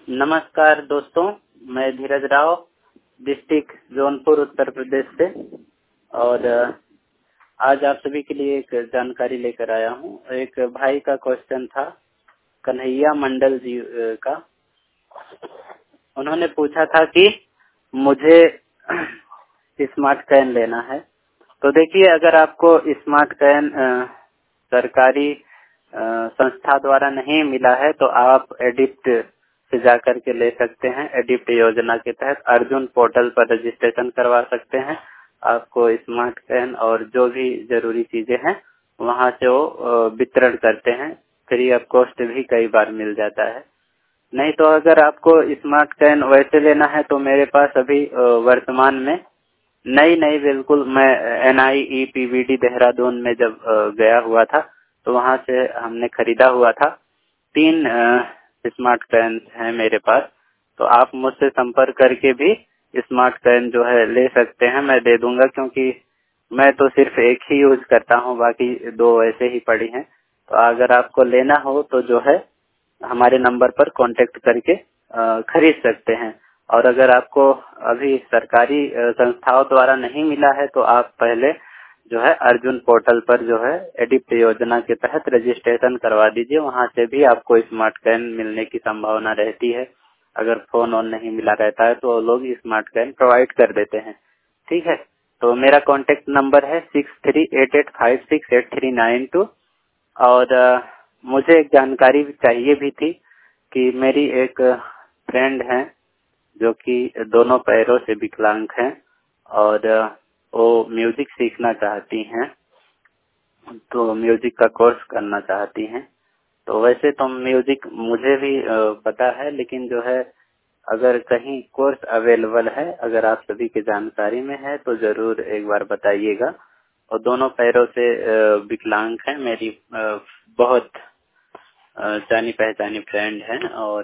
नमस्कार दोस्तों, मैं धीरज राव, डिस्ट्रिक्ट जौनपुर उत्तर प्रदेश से। और आज आप सभी के लिए एक जानकारी लेकर आया हूँ। एक भाई का क्वेश्चन था, कन्हैया मंडल जी का। उन्होंने पूछा था कि मुझे स्मार्ट कैन लेना है। तो देखिए, अगर आपको स्मार्ट कैन सरकारी संस्था द्वारा नहीं मिला है तो आप एडिप्ट से जाकर के ले सकते हैं। एडिप्ट योजना के तहत अर्जुन पोर्टल पर रजिस्ट्रेशन करवा सकते हैं। आपको स्मार्ट कैन और जो भी जरूरी चीजें हैं वहां से वो वितरण करते हैं। फ्री ऑफ कॉस्ट भी कई बार मिल जाता है। नहीं तो अगर आपको स्मार्ट कैन वैसे लेना है तो मेरे पास अभी वर्तमान में नई बिल्कुल, मैं NIEPVD देहरादून में जब गया हुआ था तो वहां से हमने खरीदा हुआ था। 3 स्मार्ट कैन है मेरे पास। तो आप मुझसे संपर्क करके भी स्मार्ट कैन जो है ले सकते हैं, मैं दे दूंगा, क्योंकि मैं तो सिर्फ एक ही यूज करता हूँ, बाकी 2 वैसे ही पड़ी हैं। तो अगर आपको लेना हो तो जो है हमारे नंबर पर कांटेक्ट करके खरीद सकते हैं। और अगर आपको अभी सरकारी संस्थाओं द्वारा नहीं मिला है तो आप पहले जो है अर्जुन पोर्टल पर जो है एडिप्ट योजना के तहत रजिस्ट्रेशन करवा दीजिए। वहां से भी आपको स्मार्ट कैन मिलने की संभावना रहती है। अगर फोन ऑन नहीं मिला रहता है तो लोग स्मार्ट कैन प्रोवाइड कर देते हैं। ठीक है, तो मेरा कांटेक्ट नंबर है 6388568392। और मुझे एक जानकारी चाहिए भी थी कि मेरी एक फ्रेंड है जो कि दोनों पैरों से विकलांग हैं और वो म्यूजिक सीखना चाहती हैं, तो म्यूजिक का कोर्स करना चाहती हैं। तो वैसे तो म्यूजिक मुझे भी पता है, लेकिन जो है अगर कहीं कोर्स अवेलेबल है, अगर आप सभी की जानकारी में है तो जरूर एक बार बताइएगा। और दोनों पैरों से विकलांग है, मेरी बहुत जानी पहचानी फ्रेंड है। और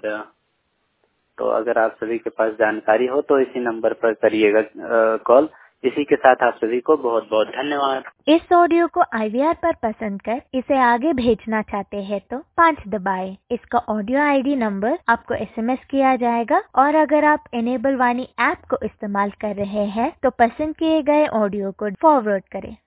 तो अगर आप सभी के पास जानकारी हो तो इसी नंबर पर करिएगा कॉल। इसी के साथ आप सभी को बहुत बहुत धन्यवाद। इस ऑडियो को IVR पर पसंद कर इसे आगे भेजना चाहते हैं तो 5 दबाएं। इसका ऑडियो ID नंबर आपको SMS किया जाएगा। और अगर आप इनेबल वाणी ऐप को इस्तेमाल कर रहे हैं तो पसंद किए गए ऑडियो को फॉरवर्ड करें।